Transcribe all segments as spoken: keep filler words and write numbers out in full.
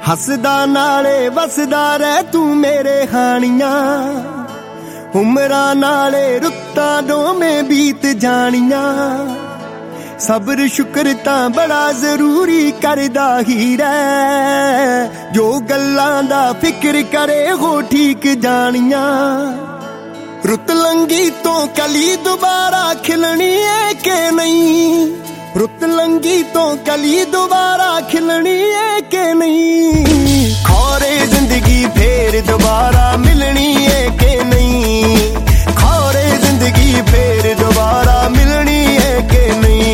हसदा नाले वसदा रह तू मेरे हानियां, उमरा नाले रुत्ता डोमें बीत जानियां। सब्र शुक्र तां बड़ा जरूरी करदा ही रह, जो गल्लां दा फिक्र करे हो ठीक जानियां। रुत लंगी तो कली दोबारा खिलनी है के नहीं, रुत लंगी तो कली दोबारा खिलनी है के नहीं। खौरे जिंदगी फेर दोबारा मिलनी है के नहीं, खौरे जिंदगी फेर दोबारा मिलनी है के नहीं।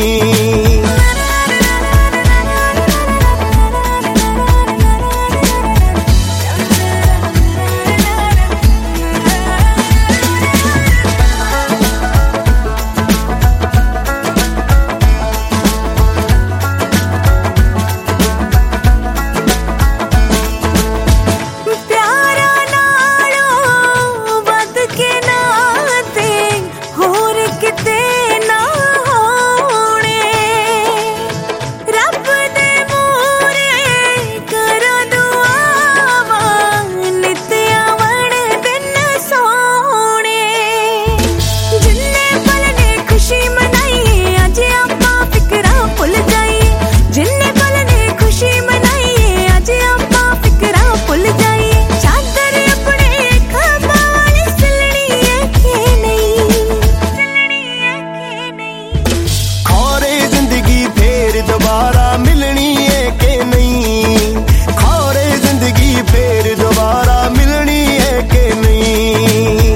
दोबारा मिलनी है के नहीं, खौरे जिंदगी फेर दोबारा मिलनी है के नहीं।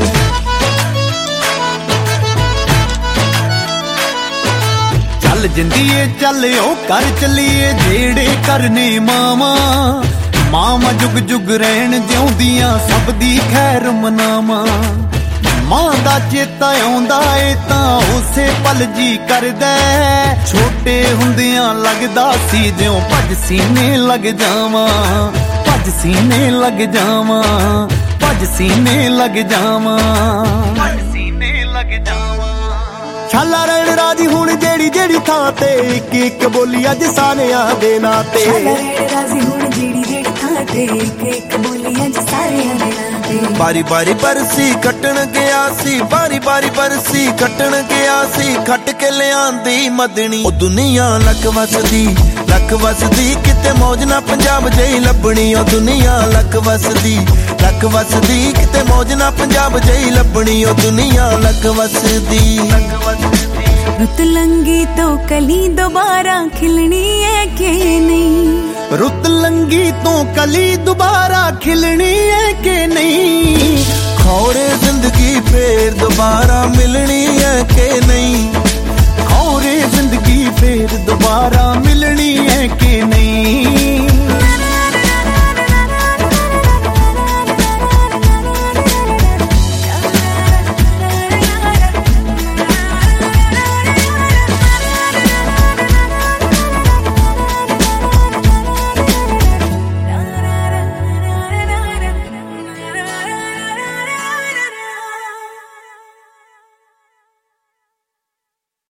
चल जिंदीए चल ओ कर चलीए जेड़े करने मावा, मावा जुग जुग रहन जिउंदियां सब दी खैर मनावा। मां दा चेता आउंदा ए तां उसे पल जी करदा, छोटे हुंदियां लगदा सी जिउं भज सीने लग जावां, भज सीने लग जावां, भज सीने लग जावां, भज सीने लग जावां। छाला रहन राजी हुण जेड़ी जेड़ी थां ते, इक इक बोली अज सारियां दे नां ते। छाला रहन राजी हुण जेड़ी जेड़ी थां ते, इक इक बोली अज सारियां दे नां ते। बारी बारी बरसी कटण गया सी, बारी बारी बरसी कटण गया सी, खट के लियांदी मदनी। ओ दुनिया लक वसदी लक वसदी, किते मौज ना पंजाब जही लभनी। ओ दुनिया लक वसदी लक वसदी, किते मौज ना पंजाब जही लभनी। ओ दुनिया लक वसदी लक वसदी। रुत लंगी तो कली दोबारा खिलनी है के नहीं, रुत लंगी तो कली दोबारा खिलनी है के नहीं। खौरे जिंदगी फेर दोबारा मिलनी है के नहीं, खौरे जिंदगी फेर दोबारा